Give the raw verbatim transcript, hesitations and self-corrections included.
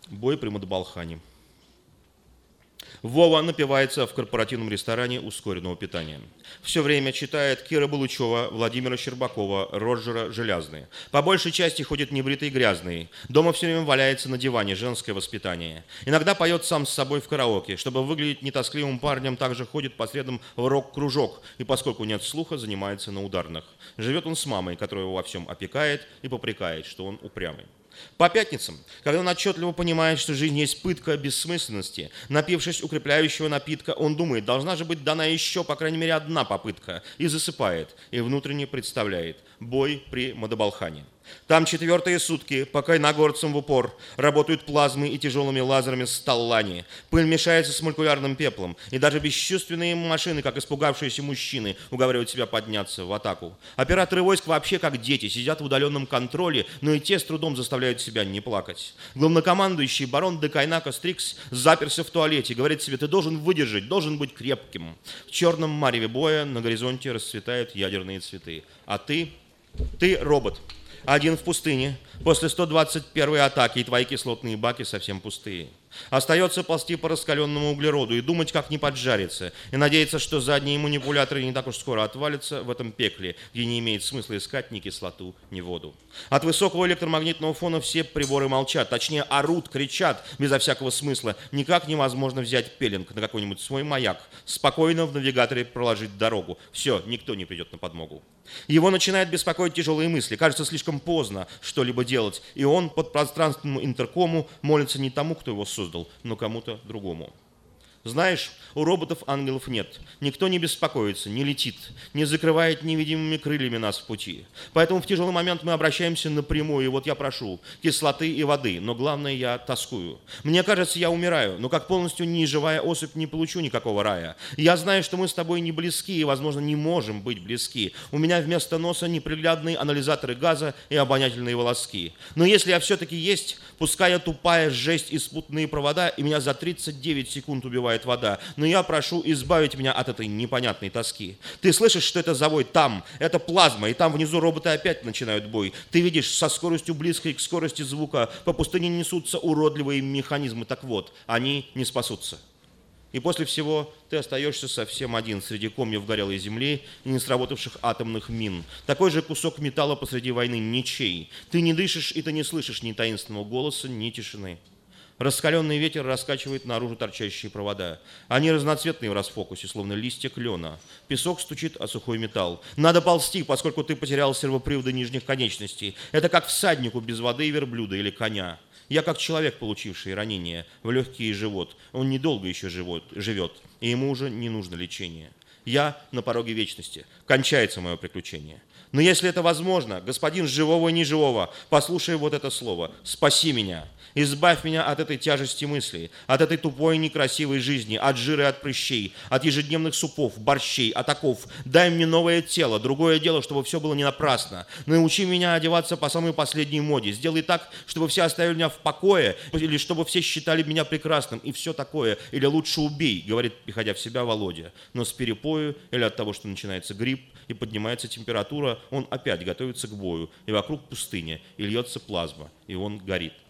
Бой при Мадабалхане. Вова напивается в корпоративном ресторане ускоренного питания. Все время читает Кира Балучева, Владимира Щербакова, Роджера Желязные. По большей части ходит небритый и грязный. Дома все время валяется на диване, женское воспитание. Иногда поет сам с собой в караоке. Чтобы выглядеть нетоскливым парнем, также ходит по средам в рок-кружок. И поскольку нет слуха, занимается на ударных. Живет он с мамой, которая его во всем опекает и попрекает, что он упрямый. По пятницам, когда он отчетливо понимает, что жизнь есть пытка бессмысленности, напившись укрепляющего напитка, он думает, должна же быть дана еще, по крайней мере, одна попытка, и засыпает, и внутренне представляет бой при Мадабалхане. Там четвертые сутки, пока иногорцам в упор работают плазмы и тяжелыми лазерами Сталлани. Пыль мешается с молекулярным пеплом, и даже бесчувственные машины, как испугавшиеся мужчины, уговаривают себя подняться в атаку. Операторы войск вообще как дети, сидят в удаленном контроле, но и те с трудом заставляют себя не плакать. Главнокомандующий барон де Кайнака Стрикс заперся в туалете, говорит себе, ты должен выдержать, должен быть крепким. В черном мареве боя на горизонте расцветают ядерные цветы. А ты, ты робот. Один в пустыне, после сто двадцать первой атаки, и твои кислотные баки совсем пустые. Остается ползти по раскаленному углероду и думать, как не поджариться, и надеяться, что задние манипуляторы не так уж скоро отвалятся в этом пекле, где не имеет смысла искать ни кислоту, ни воду. От высокого электромагнитного фона все приборы молчат, точнее орут, кричат, безо всякого смысла. Никак невозможно взять пеленг на какой-нибудь свой маяк, спокойно в навигаторе проложить дорогу. Все, никто не придет на подмогу. Его начинают беспокоить тяжелые мысли. Кажется, слишком поздно что-либо делать. И он под пространственному интеркому молится не тому, кто его создал, но кому-то другому. Знаешь, у роботов ангелов нет. Никто не беспокоится, не летит, не закрывает невидимыми крыльями нас в пути. Поэтому в тяжелый момент мы обращаемся напрямую. И вот я прошу кислоты и воды, но главное, я тоскую. Мне кажется, я умираю, но как полностью неживая особь не получу никакого рая. Я знаю, что мы с тобой не близки и, возможно, не можем быть близки. У меня вместо носа неприглядные анализаторы газа и обонятельные волоски. Но если я все-таки есть, пускай я тупая жесть и спутанные провода, и меня за тридцать девять секунд убивает вода, но я прошу избавить меня от этой непонятной тоски. Ты слышишь, что это завой там, это плазма, и там внизу роботы опять начинают бой. Ты видишь, со скоростью близкой к скорости звука по пустыне несутся уродливые механизмы, так вот, они не спасутся. И после всего ты остаешься совсем один среди комьев горелой земли и не сработавших атомных мин. Такой же кусок металла посреди войны, ничей. Ты не дышишь, и ты не слышишь ни таинственного голоса, ни тишины. Раскаленный ветер раскачивает наружу торчащие провода. Они разноцветные в расфокусе, словно листья клена. Песок стучит о сухой металл. Надо ползти, поскольку ты потерял сервоприводы нижних конечностей. Это как всаднику без воды и верблюда или коня. Я как человек, получивший ранение в легкие и живот. Он недолго еще живет, живет, и ему уже не нужно лечение. Я на пороге вечности. Кончается мое приключение. Но если это возможно, господин живого и неживого, послушай вот это слово. Спаси меня. Избавь меня от этой тяжести мыслей, от этой тупой некрасивой жизни, от жира и от прыщей, от ежедневных супов, борщей, от оков. Дай мне новое тело, другое дело, чтобы все было не напрасно. Научи меня одеваться по самой последней моде. Сделай так, чтобы все оставили меня в покое, или чтобы все считали меня прекрасным, и все такое. Или лучше убей, говорит, приходя в себя Володя. Но с перепою или от того, что начинается грипп и поднимается температура, он опять готовится к бою, и вокруг пустыня, и льется плазма, и он горит.